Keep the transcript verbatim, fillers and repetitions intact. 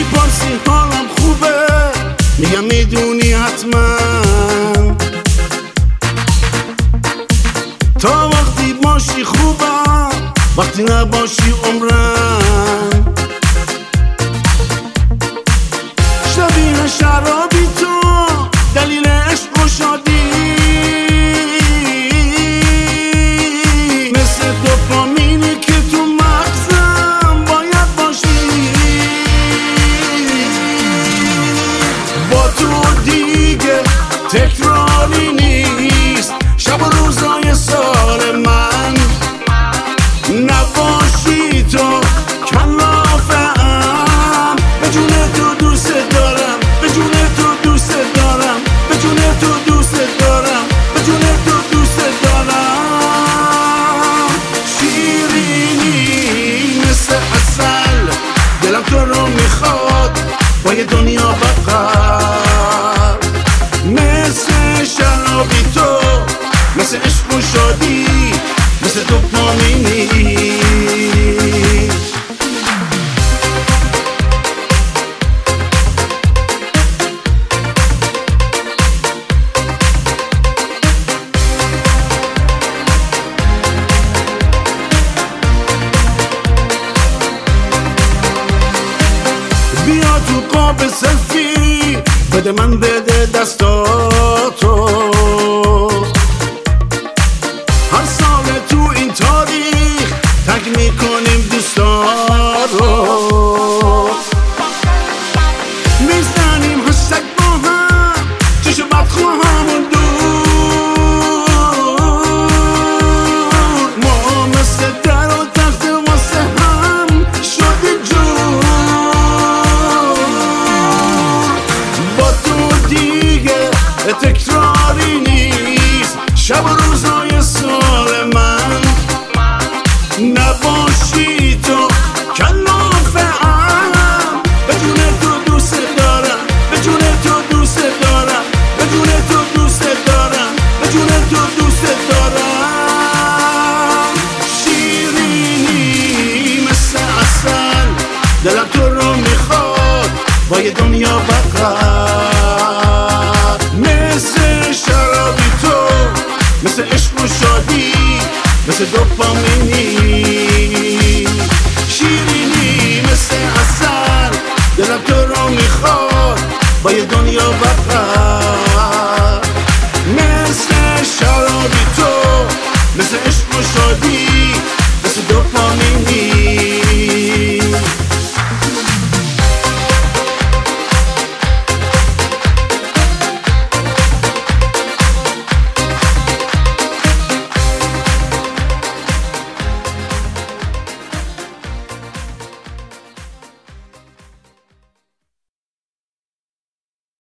میپرسی حالم خوبه، میگم میدونی حتما. تا وقتی باشی خوبم، وقتی نباشی عمرم. شبیه شرابی تو دلیل عشق و شادی، مثل دوپامینی که تو مغزم باید باشی. با تو دیگه تکراری نیست شب و روزای سال من. نباشی تو کلافه‌ام، به جون تو دوست دارم، به جون تو دوست دارم، به جون تو دوست دارم، به جون تو دوست دارم. شیرینی مثل عسل، دلم تو رو میخواد با یه دنیا بغل. مثل شرابی تو، مثل عشق و شادی، مثل دوپامینی. بیا تو قاب سلفی، بده من بده دستاتو. هر سال تو این تاریخ تگ میکنیم دوستا رو. میزنیم هشتگ با هم، چشم بدخواهمون دور. ما مثل در و تخت واسه هم شدیم جور. با تو دیگه تکراری نیست شب و روزای سال من. نباشی تو کلافه‌ام، به جون تو دوست دارم، به جون تو دوست دارم، به جون تو دوست دارم، به جون تو دوست دارم. شیرینی مثل عسل، دلم تو رو میخواد با یه دنیا بغل. مثل شرابی تو، مثل عشق و شادی، مثل دوپامینی. شیرینی مثل عسل، دلم تو رو میخواد با یه دنیا بغل. مثل شرابی تو، مثل عشق و شادی،